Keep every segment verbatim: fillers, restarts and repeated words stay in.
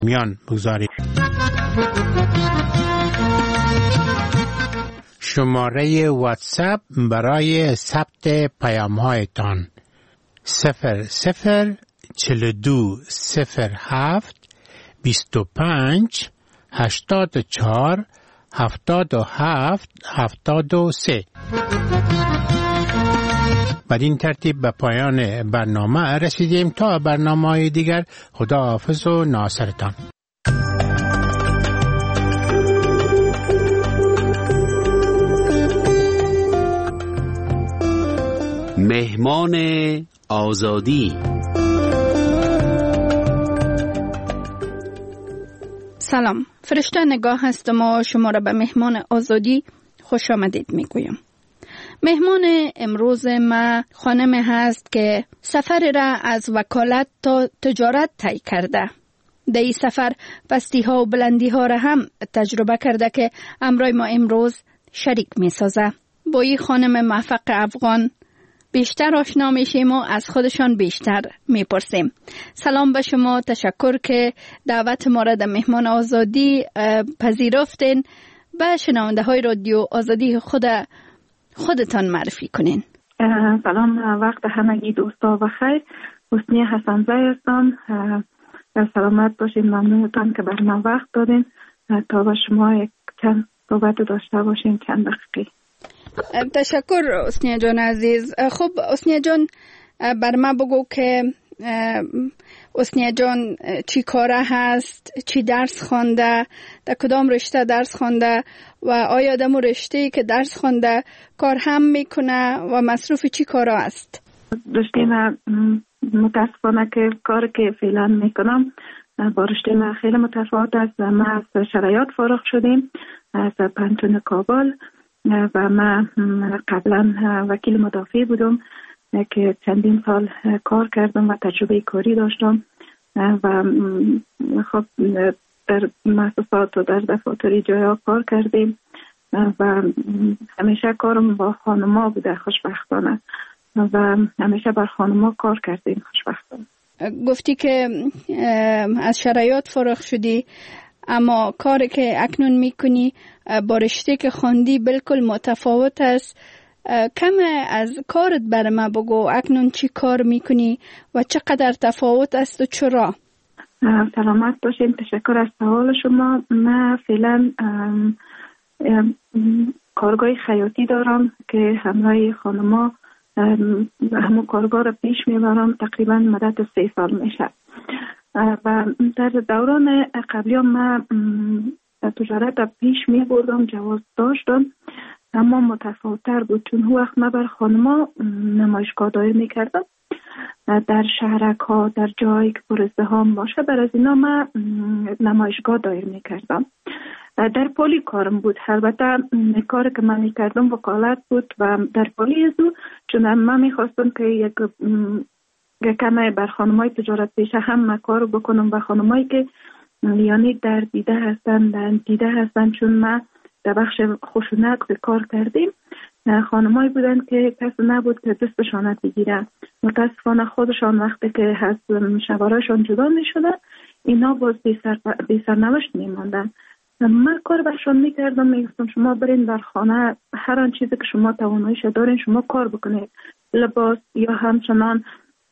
میان بگذارید. شماره واتساپ برای ثبت پیام‌هایتان صفر صفر چهل و دو صفر هفت بیست و پنج هشتاد و چهار هفتاد و هفت هفتاد و سه. بدین ترتیب به پایان برنامه رسیدیم. تا برنامه‌های دیگر خدا حافظ و ناصرتان. مهمان آزادی. سلام، فرشته نگاه هستم و شما را به مهمان آزادی خوش آمدید میگویم. مهمان امروز ما خانم هست که سفر را از وکالت تا تجارت طی کرده. در این سفر پستی ها و بلندی ها را هم تجربه کرده که امروز ما امروز شریک می سازه. با این خانم موفق افغان بیشتر آشنا میشیم و از خودشان بیشتر میپرسیم. سلام به شما، تشکر که دعوت ما را در مهمان آزادی پذیرفتین. به شنونده های رادیو آزادی خود خودتان معرفی کنین. سلام، وقت همگی دوستا بخیر. حسنی حسن‌زی هستم. سلامت باشین، ممنونتان که بر من وقت دادین تا با شما یک چند صحبت داشته باشیم چند دقیقه. تشکر حسنی جان عزیز. خب حسنی جان، بر ما بگو که حسنی جان چی کاره هست، چی درس خوانده، در کدام رشته درس خوانده و آیا دمو رشته که درس خوانده کار هم میکنه و مصروف چی کارا است؟ رشته من متاسفانه که کار که فعلا میکنم با رشته من خیلی متفاوت است. ما از شرایط فارغ شدیم از پانتون کابل و من قبلا وکیل مدافع بودم که چندین سال کار کردم و تجربه کاری داشتم و خب در مؤسسات و در دفاتر جایا کار کردیم و همیشه کارم با خانما بوده خوشبختانه و همیشه بر خانما کار کردیم خوشبختانه. گفتی که از شرایط فارغ شدی، اما کاری که اکنون میکنی با رشته که خوندی بالکل متفاوت است. کم از کارت بر ما بگو، اکنون چی کار میکنی و چقدر تفاوت است و چرا؟ سلامت باشین، تشکر از سوال شما. من فعلا کارگاه خیاطی دارم که همراه خانما همون کارگاه را پیش میبرم. تقریبا مدت سه سال میشه و در دوران قبلی من تجارت را پیش میبردم، جواز داشتم، اما متفاوت‌تر بود چون هو وقت من بر خانما نمایشگاه دایر میکردم در شهرک ها، در جایی که پر ازدحام باشه. بر از اینا من نمایشگاه دایر میکردم. در پلی کارم بود. البته کاری که من میکردم وکالت بود و در پلی ازو چون من میخواستم که یک کمی بر خانمای تجارت پیشه هم کار بکنم و خانمایی که یعنی در دیده هستن در دیده هستن چون من در بخش خشونت به کار کردیم. خانمایی بودن که کسی نبود که دستشان بگیره. متاسفانه خودشان وقتی که از شوهرشان جدا می شدن اینا باز بی سرنوشت می ماندن. من کار برشان می کردم، می گفتم شما برین در خانه هر آن چیزی که شما تواناییش دارین شما کار بکنید، لباس یا همچنان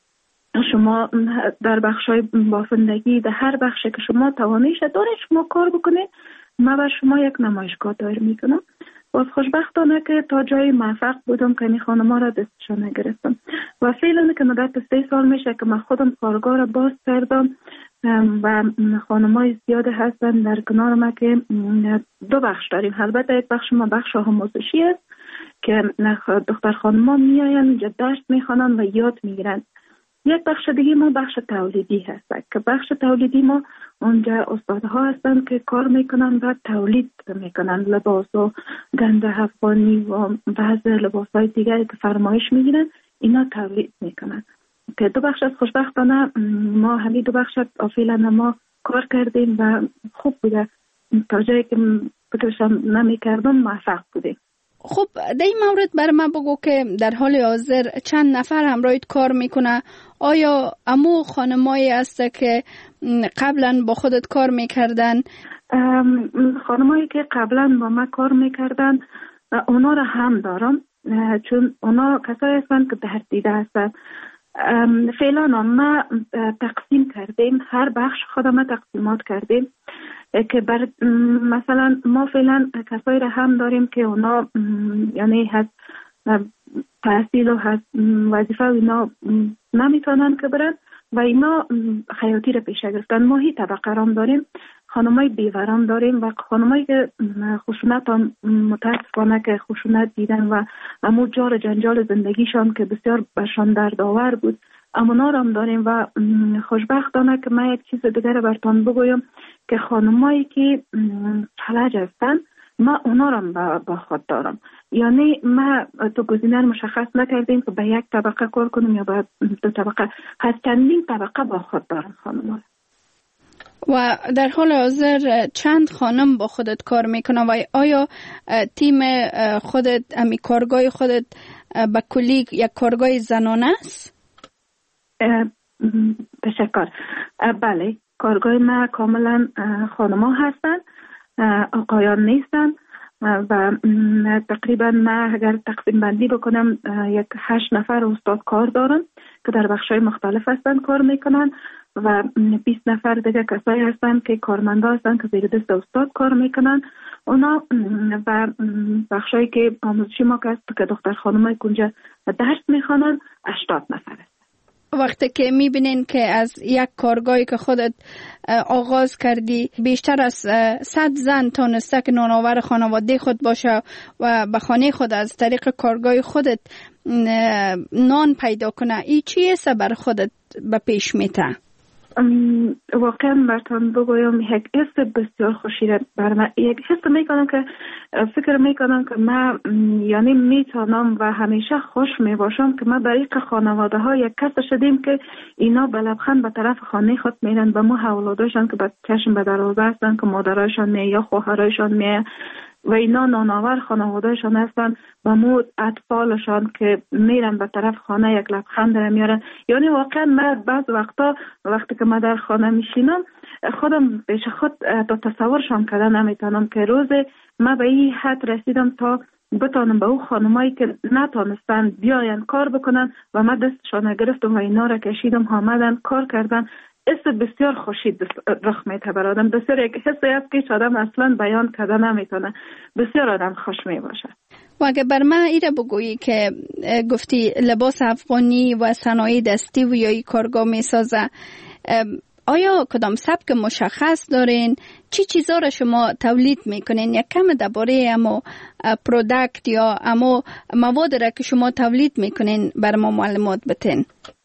شما در بخشای بافندگی در هر بخشی که شما تواناییش دارین شما کار بکنید. من بر شما یک نمایشگاه دایر میکنم. باز خوشبختانه که تا جای موفق بودم که این خانم‌ها را دستشان نگرفتم و فعلا که مدت سه سال میشه که من خودم کارگاه را باز کردم و خانم‌های زیاده هستن در کنار ما که دو بخش داریم. البته یک بخش ما بخش آموزشی است که دختر خانم‌ها میاین اینجا درس میخوانن و یاد میگیرن. یک بخش دیگه ما بخش تولیدی هست که بخش تولیدی ما اونجا استادها هستن که کار میکنن و تولید میکنن لباس و گنده افغانی و بعض لباسهای دیگری که فرمایش میگیرن اینا تولید میکنن که دو بخش از خوشبختانه ما همین دو بخش فعلا ما کار کردیم و خوب بوده. تا جایی که فکرشم نمیکردم موفق بودیم. خب در این مورد بر من بگو که در حال حاضر چند نفر همراهت کار میکنه آیا امو خانمایی است که قبلا با خودت کار میکردن؟ خانمایی که قبلا با ما کار میکردن اونا را هم دارم، چون اونا کسایی هستند که درد دیده هستند. فعلا ما تقسیم کردیم، هر بخش خودم تقسیمات کردیم که بر مثلا ما فعلا کسایی را هم داریم که اونا یعنی هست تحصیل و هست وظیفه و اینا نمیتونن که برن و اینا خیاطی را پیش گرفتن. ما هی طبقه رام داریم، خانمای بیوران داریم و خانمایی که خشونت هم متاسفانه که خشونت دیدن و امو جار جنجال زندگیشان که بسیار برشان دردآور بود امونا هم داریم. و خوشبختانه که من یک چیز دیگر براتون بگویم که خانمایی که فلج هستن ما اونا را با خود دارم، یعنی ما تو گزینه مشخص نکردیم که به یک طبقه کار کنیم یا به دو طبقه، هر چندین طبقه با خود دارم خانم. و در حال حاضر چند خانم با خودت کار میکنه و آیا تیم خودت امی کارگاه خودت به کلی یک کارگاه زنانه است؟ تشکر. بله، کارگاه ما کاملا خانما هستن، آقایان نیستن و تقریبا ما اگر تقسیم بندی بکنم یک هشت نفر استاد کار دارن که در بخشای مختلف هستن کار میکنن و بیست نفر دیگه کسایی هستن که کارمندا هستن که زیر دست استاد کار میکنن. اونا و بخشایی که آموزشی ما که دختر خانمای کنجا درس میخوانن هشتاد نفر هستن. وقتی که میبینین که از یک کارگاهی که خودت آغاز کردی بیشتر از صد زن تانسته که نانآور خانواده خود باشه و به خانه خود از طریق کارگاه خودت نان پیدا کنه، این چیه بر خودت به پیش میته؟ واقعا براتون بگویم یک حس بسیار خوشی بر من، یک حس میکنم که فکر میکنم که من یعنی میتونم و همیشه خوش میباشم که ما برای خانواده ها یک کس شدیم که اینا به لبخند به طرف خانه خود میرن، به ما اولادشان که به چشم به دروازه هستن که مادرایشان می یا خواهرایشان می و اینا نانآور خانوادهشان هستن و مو اطفالشان که میرن به طرف خانه یک لبخند را میارن. یعنی واقعا من بعض وقتا وقتی که من در خانه میشینم خودم پیش خود تا تصورشان کردن نمیتونم که روز من به این حد رسیدم تا بتانم به او خانمایی که نتانستن بیاین کار بکنن و من دستشان گرفتم و اینا را کشیدم آمدن کار کردن. حس بسیار خوشی رخ میده بر آدم، بسیار یک حسی است که آدم اصلا بیان کرده نمیتونه، بسیار آدم خوش می باشه. و اگه بر من ایره بگویی که گفتی لباس افغانی و صنایع دستی و یا کارگاه می سازه، آیا کدام سبک مشخص دارین؟ چی چیزا را شما تولید میکنین؟ یک کم درباره امو پروداکت یا امو مواد را که شما تولید میکنین بر ما معلومات بتین؟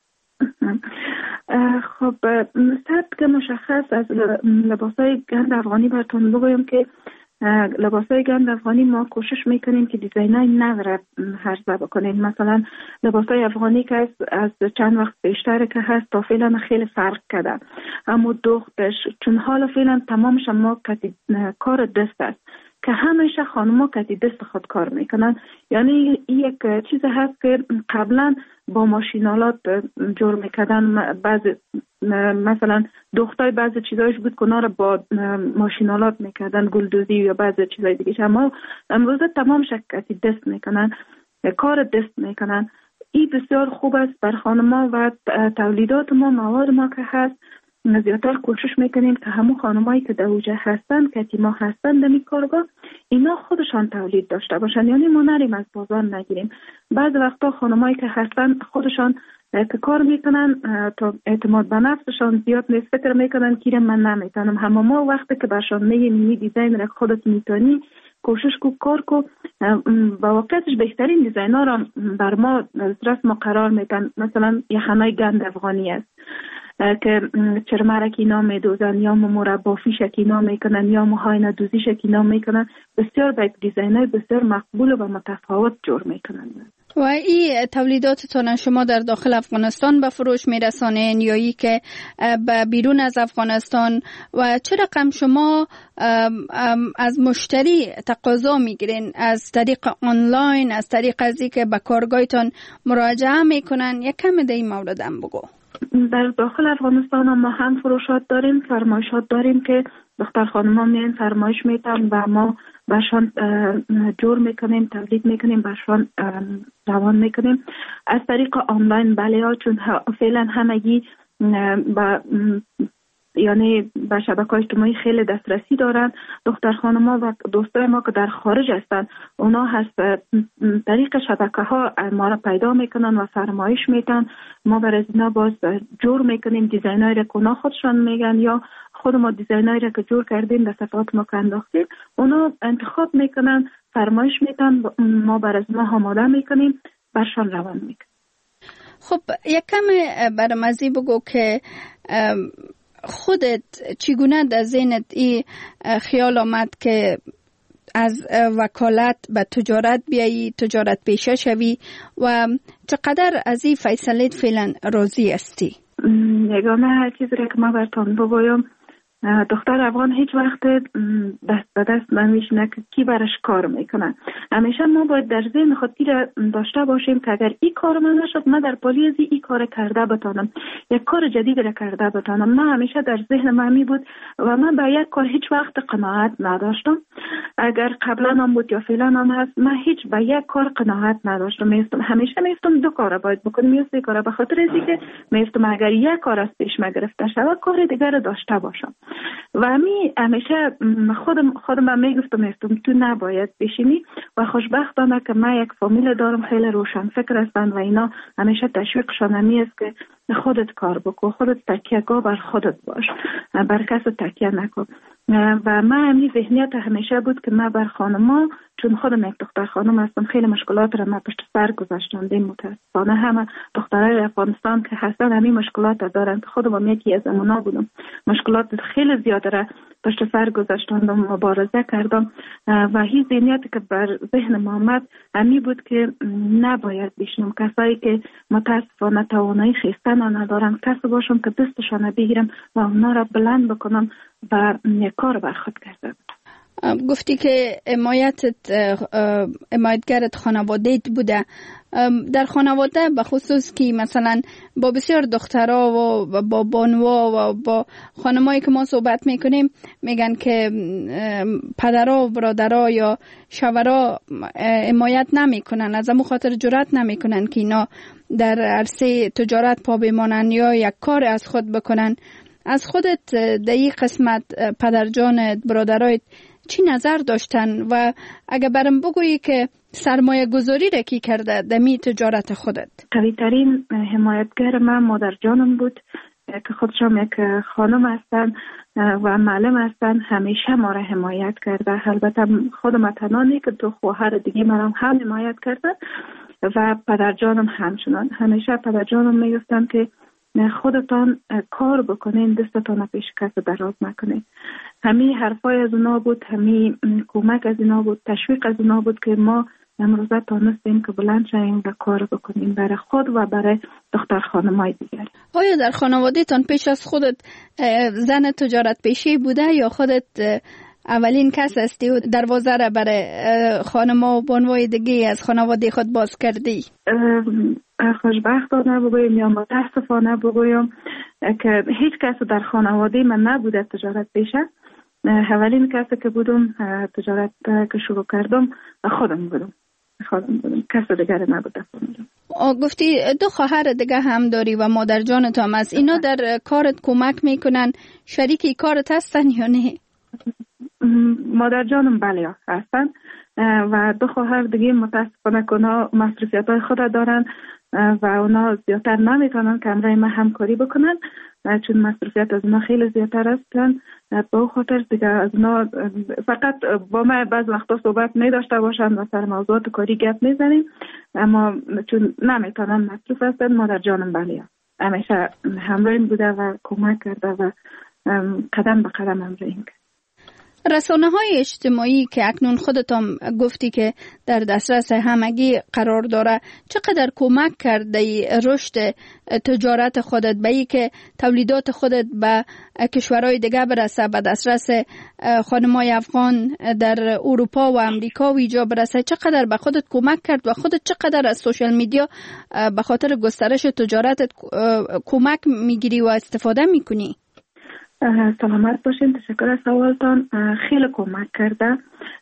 خب سبک مشخص از لباسای گند افغانی براتون بگویم که لباسای گند افغانی ما کوشش میکنیم که دیزاینای نو را عرضه بکنیم. مثلا لباسای افغانی که از چند وقت بیشتر که هست تا فعلا خیلی فرق کرده، اما دوختش چون حالا فعلا تمامش ما کار دست است که همیشه خانم‌ها کتی دست خود کار میکنن. یعنی یک چیز هست که قبلا با ماشینالات جور میکردن، بعض مثلا دختای بعض چیزایش بود که اونا رو با ماشینالات میکردن، گلدوزی یا بعض چیزای دیگه. اما امروز تمام شکتی دست میکنن، کار دست میکنن. این بسیار خوب است بر خانم‌ها و تولیدات ما، مواد ما که هست زیادتر کوشش میکنیم که همون خانمایی که در اوجه هستن که ما هستن در این کارگاه اینا خودشان تولید داشته باشن، یعنی ما نریم از بازار نگیریم. بعض وقتا خانمایی که هستن خودشان که کار میکنن تا اعتماد به نفسشان زیاد نیست، فکر میکنن که من نمیتونم. همه ما وقتی که برشان میگیم این دیزاین را خودت میتونی کوشش کو کار کو، با واقعیتش بهترین دیزاین‌ها را بر ما دسترس ما قرار میدن. مثلا یخنای گند افغانی است که چرمرک اینا میدوزن یا مربا فیشک اینا میکنن یا موهای ندوزیشک اینا میکنن، بسیار با دیزاینای بسیار مقبول و متفاوت جور میکنن. و این تولیداتتون شما در داخل افغانستان به فروش میرسانین یا ای که به بیرون از افغانستان؟ و چه رقم شما از مشتری تقاضا میگیرین؟ از طریق آنلاین، از طریق ازی که به کارگاهتون مراجعه میکنن؟ یک کم در این مورد هم بگو. در داخل افغانستان ما هم فروشات داریم، فرمایشات داریم که دختر خانم‌ها میان فرمایش میتن و ما برشان جور میکنیم، تولید میکنیم، برشان روان میکنیم از طریق آنلاین. بله ها، چون فعلا همگی با یعنی به شبکه‌های اجتماعی خیلی دسترسی دارن. دختر خانم‌ها و دوستای ما که در خارج هستن، اونا هست طریق شبکه‌ها ما را پیدا میکنن و فرمایش میتن. ما برای اینا باز جور میکنیم دیزاینایی را که اونا خودشان میگن یا خود ما دیزاینایی را که جور کردیم در صفحات ما که انداختیم، اونا انتخاب میکنن، فرمایش میتن، ما برای اینا آماده میکنیم، برشان روان میکنیم. خب یک کم برام ازی بگو که خودت چگونه در ذهنت این خیال آمد که از وکالت به تجارت بیایی، تجارت پیشه شوی و چقدر از این فیصله فعلا راضی هستی؟ یگانه چیزی که ما براتون بگویم، دختر افغان هیچ وقت دست به دست نمیشینه که کی برش کار میکنه. همیشه ما باید در ذهن خود داشته باشیم که اگر این کار من نشد، من در پالی از این کار کرده بتانم، یک کار جدید را کرده بتانم. من همیشه در ذهن من می بود و من به یک کار هیچ وقت قناعت نداشتم. اگر قبلا هم بود یا فعلا هم هست، من هیچ به یک کار قناعت نداشتم. میستم همیشه میستم دو کار باید بکنم یا سه کار، به خاطر اینکه میستم اگر یک کار از پیش ما گرفته شود، کار دیگر را داشته باشم. و می همیشه خودم خودم میگفتم میستم تو نباید بشینی و خوشبختانه که من یک فامیل دارم خیلی روشن فکر هستند و اینا همیشه تشویقشان همی است که خودت کار بکن، خودت تکیه‌گاه بر خودت باش، بر کس تکیه نکن. و من همین ذهنیت همیشه بود که من بر خانما، چون خودم یک دختر خانم هستم، خیلی مشکلات را من پشت سر گذاشتم. متاسفانه همه دخترای افغانستان که هستن همین مشکلات دارن که خودم یکی از اونا بودم. مشکلات خیلی زیاده را پشت سر گذاشتم و مبارزه کردم و هیچ ذهنیت که بر ذهن ما آمد همین بود که نباید بشنم کسایی که متاسفانه توانایی خیستن ندارن، کسی باشم که دستشان بگیرم و اونا را بلند بکنم و کار بر خود کردم. گفتی که حمایتت حمایتگرت خانواده‌ت بوده. در خانواده به خصوص که مثلا با بسیار دخترها و با بانوا و با خانمایی که ما صحبت میکنیم میگن که پدرها و برادرها یا شوهرها حمایت نمیکنن، از همون خاطر جرأت نمیکنن که اینا در عرصه تجارت پا بمانن یا یک کار از خود بکنن. از خودت در این قسمت پدرجانت، برادرایت چی نظر داشتن و اگه برام بگویی که سرمایه گذاری را کی کرده دمی تجارت خودت؟ قوی ترین حمایتگر من مادر جانم بود که خودشم یک خانم هستن و معلم هستن. همیشه ما را حمایت کرده. البته خودم تنانی که دو خواهر دیگه مرا هم حمایت کردن و پدر جانم همچنان. همیشه پدر جانم میگفتن که خودتان کار بکنین، دستتان پیش کس دراز نکنین. همین حرفای از اونا بود، همین کمک از اونا بود، تشویق از اونا بود که ما امروزه تانستیم که بلند شویم و کار بکنیم برای خود و برای دختر خانمای دیگر. آیا در خانواده تان پیش از خودت زن تجارت پیشه بوده یا خودت اولین کس هستی و دروازه را برای خانما و بانوای دیگه از خانواده خود باز کردی؟ خوشبختانه بگویم یا متاسفانه بگویم که هیچ کس در خانواده من نبوده تجارت پیشه. اولین کسی که بودم تجارت که شروع کردم خودم بودم. خودم بودم. کس دیگر نبوده. گفتی دو خواهر دیگه هم داری و مادر جانت هم است. اینا در کارت کمک میکنن؟ شریکی کارت هستن یا نه؟ مادر جانم بله هستن و دو خواهر دیگه متاسفانه که اونا مصروفیت های خود دارن و اونا زیادتر نمیتونن که همراه ما همکاری بکنن چون مصروفیت از اونا خیلی زیادتر هستن. به او خاطر دیگه از اونا فقط با ما بعض وقتا صحبت می داشته باشن و سر موضوعات کاری گپ میزنیم، اما چون نمیتونن مصروف هستن. مادر جانم بله همیشه همراهیم بوده و کمک کرده و قدم به قدم همراهیم کرد. رسانه های اجتماعی که اکنون خودت هم گفتی که در دسترس همگی قرار داره چقدر کمک کرده رشد تجارت خودت به ای که تولیدات خودت به کشورهای دیگه برسه، به دسترس خانمای افغان در اروپا و امریکا و اینجا برسه؟ چقدر به خودت کمک کرد و خودت چقدر از سوشال میدیا به خاطر گسترش تجارتت کمک میگیری و استفاده میکنی؟ سلامت باشین، تشکر از سوالتان. خیلی کمک کرده،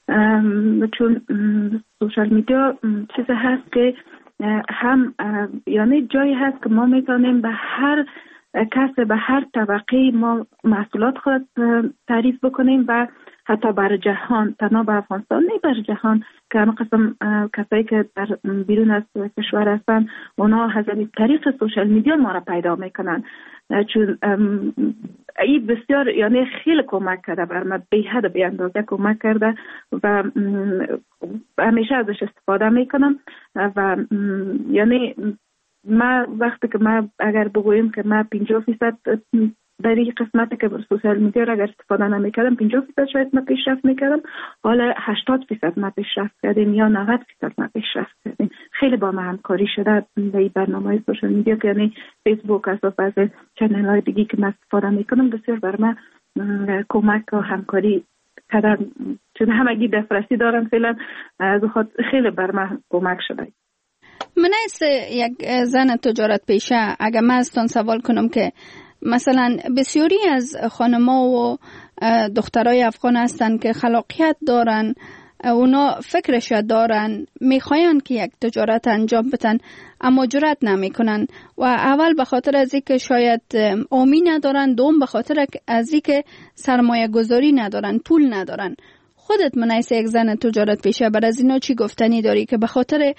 چون سوشال میدیا چیز هست که هم یعنی جایی هست که ما میتونیم به هر کس، به هر طبقه ما محصولات خود تعریف بکنیم و حتی بر جهان، تنها به افغانستان نه، بر جهان که همه قسم کسایی که در بیرون از کشور هستن اونا از طریق سوشال میدیا ما را پیدا میکنن، چون این بسیار یعنی خیلی کمک کرده بر من، بی حد بی اندازه کمک کرده و همیشه ازش استفاده میکنم. و یعنی ما وقتی که ما اگر بگویم که ما پنجاه فیصد در این قسمتی که بر سوشال میدیا را اگر استفاده نمیکردم، پنجاه فیصد شاید ما پیشرفت میکردم، حالا هشتاد فیصد ما پیشرفت کردیم یا نود فیصد ما پیشرفت کردیم. خیلی با ما همکاری شده در این برنامه سوشال میدیا که یعنی فیسبوک از بعض چنل های دیگه که ما استفاده میکنم بسیار بر ما کمک و همکاری کردن، چون همگی دسترسی دارن فعلا، از خود خیلی بر ما کمک شده. من از یک زن تجارت پیشه اگر من ازتان سوال کنم که مثلا بسیاری از خانم‌ها و دخترای افغان هستن که خلاقیت دارن، اونا فکرش دارن، میخواین که یک تجارت انجام بدن اما جرأت نمیکنن و اول به خاطر از اینکه شاید آمی ندارن، دوم به خاطر از اینکه سرمایه گذاری ندارن، پول ندارن. خودت منیس یک زن تجارت پیشه بر از اینا چی گفتنی داری که به خاطر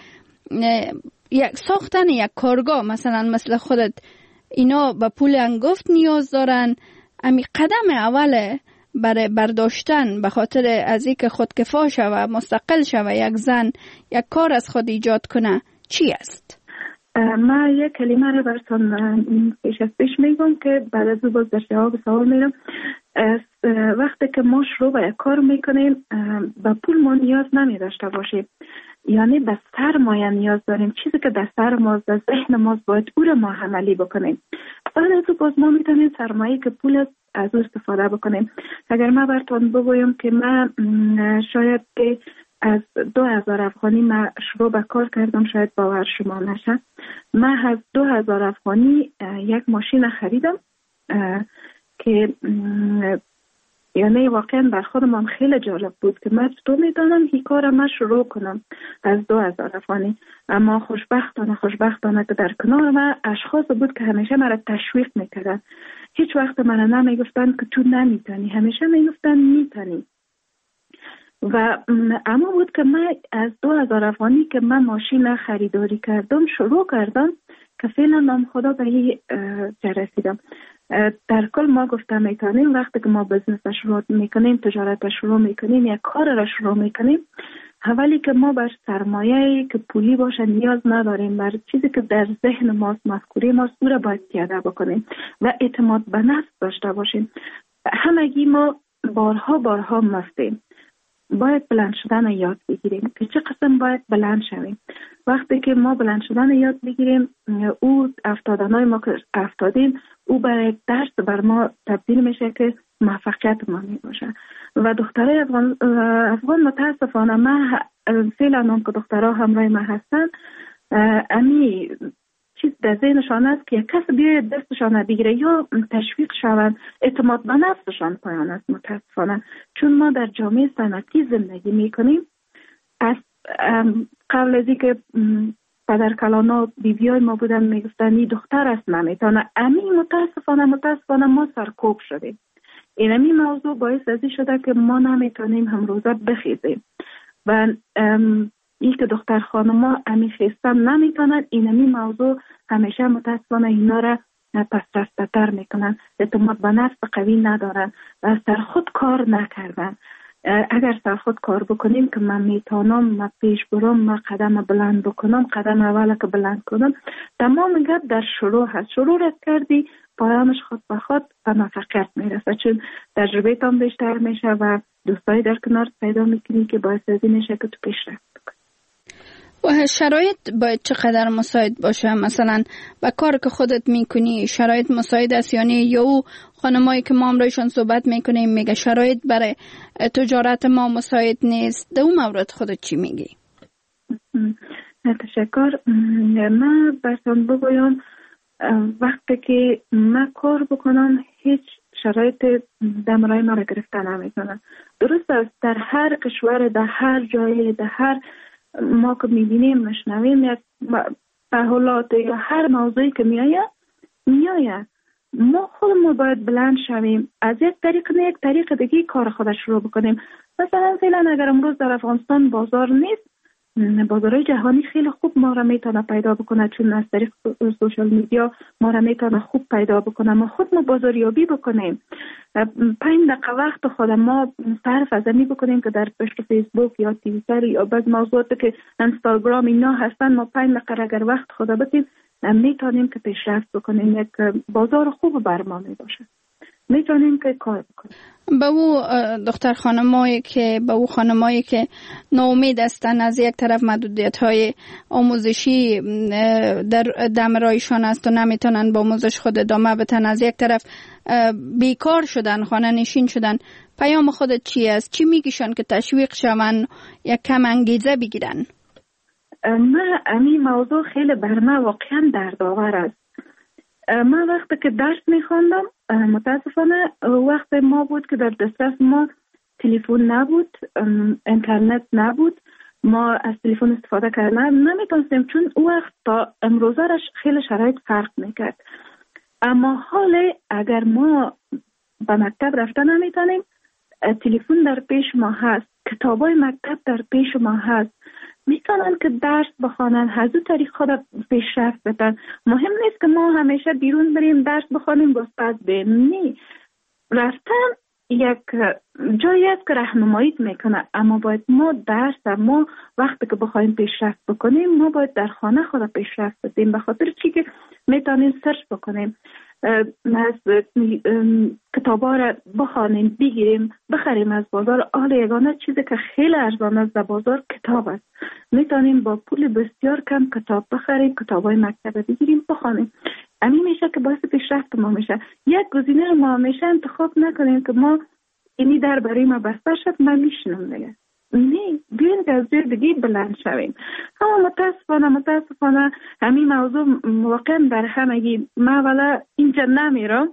یک ساختن یک کارگاه مثلا مثل خودت اینا به پول انگفت نیاز دارن؟ امی قدم اوله برای برداشتن به خاطر از اینکه خودکفا شوه، مستقل شوه، یک زن یک کار از خود ایجاد کنه چی است؟ ما یک کلمه رو براتون پیش از پیش میگم که بعد از باز در جواب سوال میرم. وقتی که ما شروع به یک کار میکنیم به پول ما نیاز نمی داشته باشیم، یعنی به سرمایه نیاز داریم، چیزی که در سر ماست، در ذهن ماست، باید او رو ما عملی بکنیم. بعد از باز ما میتونیم سرمایه که پول از او استفاده بکنیم. اگر ما براتون بگویم که من شاید که از دو هزار افغانی من شروع به کار کردم، شاید باور شما نشه، من از دو هزار افغانی یک ماشین خریدم که یعنی واقعا بر خودم خیلی جالب بود که من تو میدانم این کار من شروع کنم از دو هزار افغانی. اما خوشبختانه خوشبختانه که در کنار من اشخاص بود که همیشه مرا تشویق میکردن، هیچ وقت من نمیگفتن که تو نمیتونی، همیشه میگفتن میتونی. و اما بود که من از دو هزار افغانی که من ماشین خریداری کردم شروع کردم که فعلا نام خدا به این جا رسیدم. در کل ما گفتم میتونیم وقتی که ما بزنس شروع میکنیم، تجارت شروع میکنیم، یک کار را شروع میکنیم، اولی که ما بر سرمایه که پولی باشه نیاز نداریم، بر چیزی که در ذهن ماست، مفکوره ماست، او را باید پیاده بکنیم و اعتماد به نفس داشته باشیم. همگی ما بارها بارها مستیم، باید بلند شدن یاد بگیریم که چه قسم باید بلند شویم. وقتی که ما بلند شدن یاد بگیریم، او افتادنهای ما که افتادیم او برای درس بر ما تبدیل میشه که موفقیت ما می باشه. و دخترای افغان, افغان متاسفانه ما فعلا هم که دخترها همراه ما هستن، امی چیز در ذهنشان است که یک کس بیاید دستشان بگیره یا تشویق شوند، اعتماد به نفسشان پایان است متاسفانه. چون ما در جامعه صنعتی زندگی میکنیم، از قبل از اینکه پدر کلانا بیبیای ما بودن میگفتن این دختر است نمیتونه، امی متاسفانه متاسفانه ما سرکوب شدیم. اینمی موضوع باعث ازی شده که ما نمیتونیم هم روزه بخیزیم و این که دختر خانما امی خیستن نمیتونن، اینمی موضوع همیشه متاسفانه اینا را پس رفته تر میکنن، اعتماد به نفس قوی ندارن و سر خود کار نکردن. اگر سر خود کار بکنیم که من میتونم، من پیش برم، من قدم بلند بکنم، قدم اول که بلند کنم، تمام گپ در شروع هست. شروع رد کردی پایانش خود به خود به موفقیت میرسه، چون تجربه تان بیشتر میشه و دوستای در کنار پیدا میکنی که باعث از این میشه که تو پیشرفت بکنی. و شرایط باید چقدر مساعد باشه؟ مثلا با کار که خودت میکنی شرایط مساعد است یعنی یا او خانمایی که ما امروزشان صحبت میکنیم میگه شرایط برای تجارت ما مساعد نیست، در اون مورد خودت چی میگی؟ تشکر. من برسان بگویم وقتی که من کار بکنم هیچ شرایط دمرای ما را گرفتن نمیکنم. درست است در هر کشور، در هر جای، در هر ما که میبینیم مشنویم یک تحولات یا هر موضوعی که میآید میآید ما خودمون باید بلند شویم، از یک طریق نه یک طریق دیگه کار خودش شروع بکنیم. مثلا فعلا اگر امروز در افغانستان بازار نیست، بازارهای جهانی خیلی خوب ما را میتونه پیدا بکنه، چون از طریق سوشال میدیا ما را میتونه خوب پیدا بکنه. ما خود ما بازاریابی بکنیم، پنج دقیقه وقت خود ما صرف از می بکنیم که در پشت فیسبوک یا توییتر یا بعض موضوعاتی که اینستاگرام اینا هستن، ما پنج دقیقه اگر وقت خود بتیم میتونیم که پیشرفت بکنیم. یک بازار خوب بر ما می باشه، میتونیم که کار بکنیم. به او دختر خانمایی که به او خانمایی که ناامید هستن، از یک طرف محدودیت های آموزشی در دمرایشان است و نمیتونن با آموزش خود ادامه بدن، از یک طرف بیکار شدن، خانه نشین شدن، پیام خودت چی است؟ چی میگیشن که تشویق شون یا کم انگیزه بگیرن؟ من امی موضوع خیلی بر من واقعا دردآور است. من وقتی که درس میخواندم متاسفانه وقت ما بود که در دسترس ما تلفن نبود، اینترنت نبود، ما از تلفن استفاده کردن نمیتونستیم، چون او وقت تا امروزه خیلی شرایط فرق میکرد. اما حالا اگر ما به مکتب رفتن نمیتونیم، تلفن در پیش ما هست، کتابای مکتب در پیش ما هست، میتونن که درس بخوانن، از اون طریق خود پیشرفت بدن. مهم نیست که ما همیشه بیرون بریم درس بخوانیم باز پس بریم، نه، رفتن یک جایی است که راهنمایی میکنه. اما باید ما درس ما وقتی که بخوایم پیشرفت بکنیم ما باید در خانه خود پیشرفت بدیم، به خاطر چی که میتونیم سرچ بکنیم، از کتابا را بخوانیم، بگیریم، بخریم از بازار. حال یگانه چیزی که خیلی ارزان است در بازار کتاب است. میتونیم با پول بسیار کم کتاب بخریم، کتابای مکتب بگیریم، بخوانیم. همین میشه که باعث پیشرفت ما میشه. یک گزینه رو ما میشه انتخاب نکنیم که ما اینی در برای ما بسته شد من میشنم دیگه، نه، بیاین که از جای دیگه بلند شویم. اما متاسفانه متاسفانه همین موضوع واقعا در همگی. من ولی اینجا نمیرم،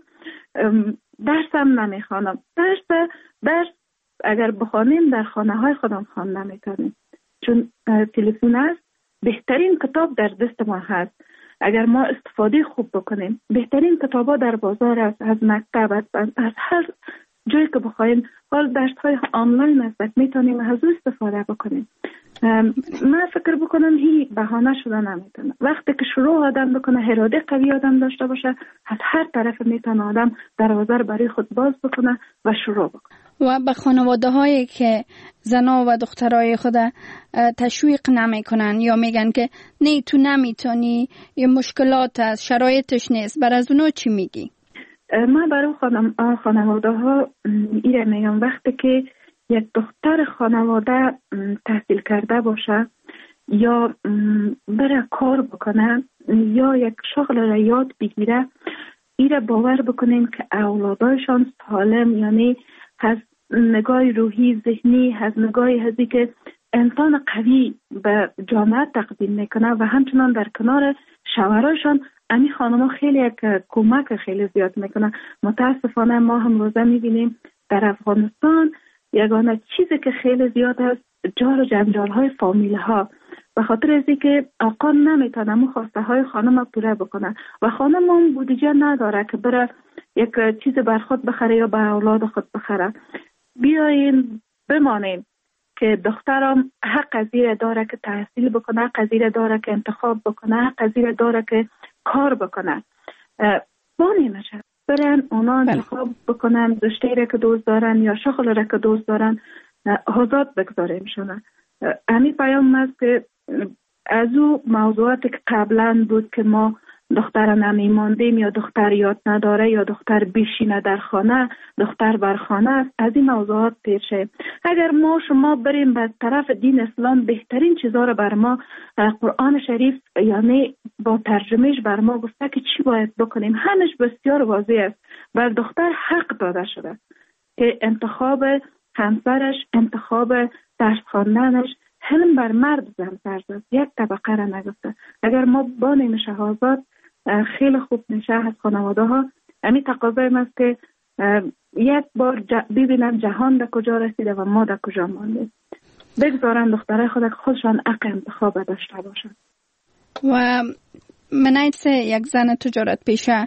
درسم نمیخوانم. درس درس اگر بخوانیم در خانه های خودم خواندن میتونیم، چون تلفن است، بهترین کتاب در دست ما هست. اگر ما استفاده خوب بکنیم، بهترین کتابا در بازار است، از مکتب، از هر جایی که بخوایم. حال درس های آنلاین است، میتونیم از او استفاده بکنیم. من فکر بکنم هی بهانه شده نمیتونه. وقتی که شروع آدم بکنه، اراده قوی آدم داشته باشه، از هر طرف میتونه آدم دروازه برای خود باز بکنه و شروع بکنه. و به خانواده هایی که زنا و دخترای خود تشویق نمی کنن یا میگن که نه تو نمیتونی، یه مشکلات است، شرایطش نیست، بر از اونو چی میگی؟ من برای خانم خانواده ها ایره میگم وقتی که یک دختر خانواده تحصیل کرده باشه یا بره کار بکنه یا یک شغل را یاد بگیره، ایره باور بکنین که اولادایشان سالم، یعنی از نگاه روحی ذهنی، از نگاه هزی که انسان قوی به جامعه تقدیم میکنه و همچنان در کنار شوهرشان امی خانم ها خیلی یک کمک خیلی زیاد میکنه. متاسفانه ما هم روزه میبینیم در افغانستان یگانه چیزی که خیلی زیاد است جار و جنجال های فامیل ها، به خاطر از اینکه آقا نمیتونه مو خواسته های خانم پوره بکنه و خانم هم بودجه نداره که بره یک چیز بر خود بخره یا به اولاد خود بخره. بیاین بمانیم که دخترم حق قضیه داره که تحصیل بکنه، حق قضیه داره که انتخاب بکنه، حق قضیه داره که کار بکنه. بانی نشه برن اونا انتخاب بکنن، رشته را که دوست دارن یا شغل را که دوست دارن، آزاد بگذاریم شونه. همین پیام است که از او موضوعاتی که قبلا بود که ما دختر نمیماندیم یا دختر یاد نداره یا دختر بشینه در خانه، دختر بر خانه است، از این موضوعات پیر شه. اگر ما شما بریم به طرف دین اسلام، بهترین چیزا رو بر ما قرآن شریف یعنی با ترجمهش بر ما گفته که چی باید بکنیم. همش بسیار واضح است. بر دختر حق داده شده که انتخاب همسرش، انتخاب درس خواندنش، حلم بر مرد زن فرض است. یک طبقه را نگفته. اگر ما بانیم شهازاد خیلی خوب میشه از خانواده ها. همین تقاضای است که یک بار ببینن جهان در کجا رسیده و ما در کجا مانده. بگذارن دخترای خود خودشان حق انتخاب داشته باشن. و منایت یک زن تجارت پیشه،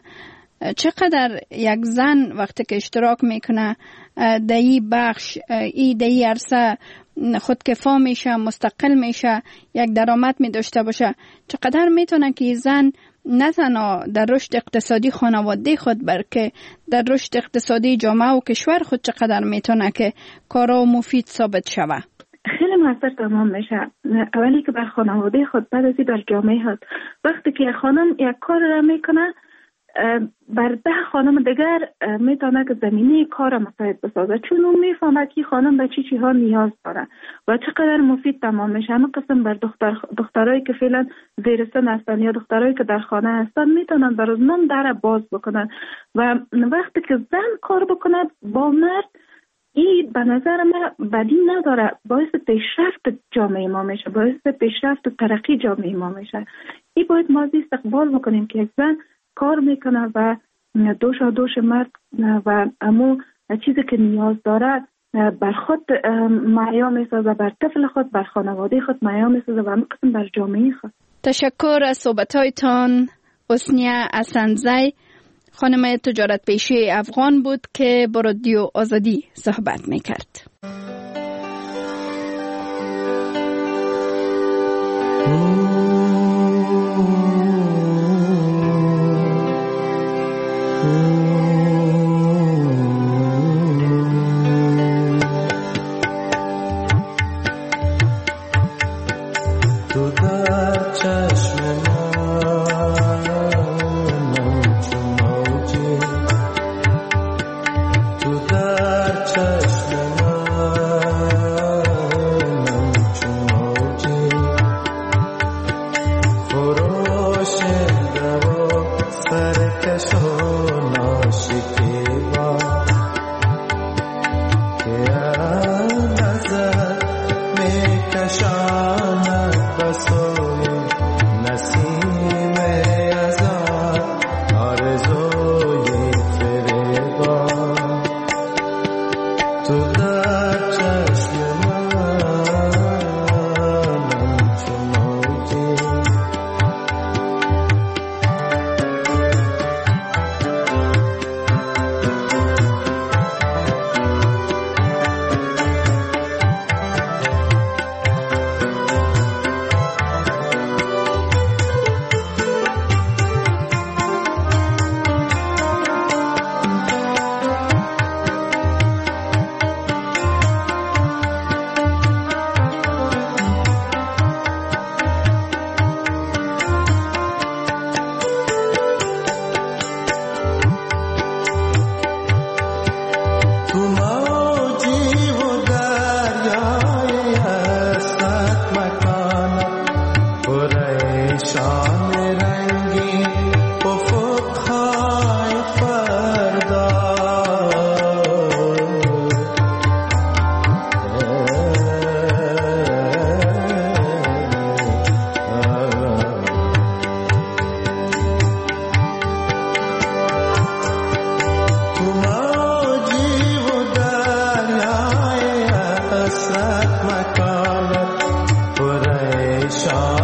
چقدر یک زن وقتی که اشتراک میکنه در این بخش، ای در این عرصه خودکفا میشه، مستقل میشه، یک درآمد می داشته باشه، چقدر میتونه که زن نه تنها در رشد اقتصادی خانواده خود بلکه در رشد اقتصادی جامعه و کشور خود چقدر میتونه که کارا مفید ثابت شوه؟ خیلی موثر تمام میشه. اولی که بر خانواده خود، بعد ازی بر جامعه خود. وقتی که خانم یک کار را میکنه، بر ده خانم دیگر میتونه که زمینه کار مساعد بسازه، چون اون میفهمه که خانم به چی چی ها نیاز داره و چقدر مفید تمام میشه. همه قسم بر دختر دخترایی که فعلا زیر سن هستن یا دخترایی که در خانه هستن میتونن بر اونم در باز بکنن و وقتی که زن کار بکنه با مرد، این به نظر من بدی نداره، باعث پیشرفت جامعه ما میشه، باعث پیشرفت و ترقی جامعه ما میشه. این باید ما استقبال بکنیم که یک زن کار میکنه و دوش و دوش مرد و امو چیزی که نیاز داره بر خود معیا میسازه، بر طفل خود، بر خانواده خود معیا میسازه و همه قسم بر جامعه خود. تشکر از صحبتایتان. حسنیه اسندزی، خانم تجارت پیشه افغان بود که با رادیو آزادی صحبت میکرد. Shah